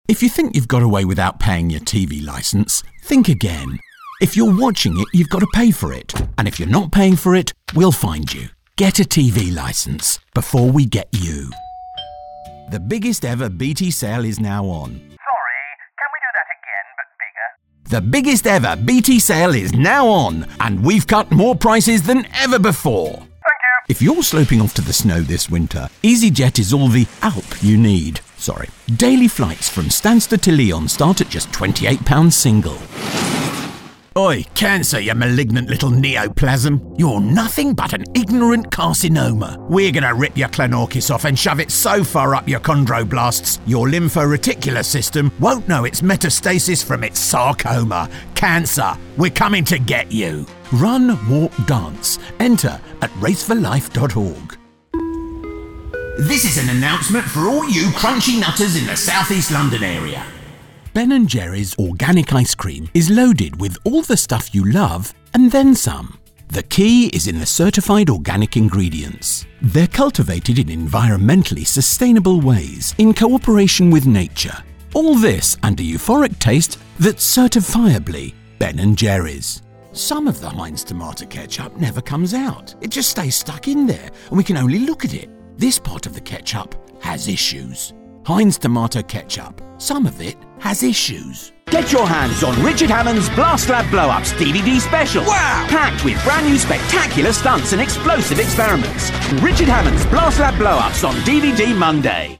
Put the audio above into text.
If you think you've got away without paying your TV licence, think again. If you're watching it, you've got to pay for it. And if you're not paying for it, we'll find you. Get a TV licence before we get you. The biggest ever BT sale is now on. Sorry, can we do that again, but bigger? The biggest ever BT sale is now on, and we've cut more prices than ever before. Thank you. If you're sloping off to the snow this winter, EasyJet is all the Alp you need. Daily flights from Stansted to Lyon start at just £28 single. Oi, cancer, you malignant little neoplasm. You're nothing but an ignorant carcinoma. We're going to rip your Clonorchis off and shove it so far up your chondroblasts, your lymphoreticular system won't know its metastasis from its sarcoma. Cancer, we're coming to get you. Run, walk, dance. Enter at raceforlife.org. This is an announcement for all you crunchy nutters in the South East London area. Ben & Jerry's organic ice cream is loaded with all the stuff you love and then some. The key is in the certified organic ingredients. They're cultivated in environmentally sustainable ways in cooperation with nature. All this and a euphoric taste that's certifiably Ben & Jerry's. Some of the Heinz tomato ketchup never comes out. It just stays stuck in there and we can only look at it. This pot of the ketchup has issues. Heinz tomato ketchup, some of it has issues. Get your hands on Richard Hammond's Blast Lab Blow-Ups DVD special. Wow! Packed with brand new spectacular stunts and explosive experiments. Richard Hammond's Blast Lab Blow-Ups on DVD Monday.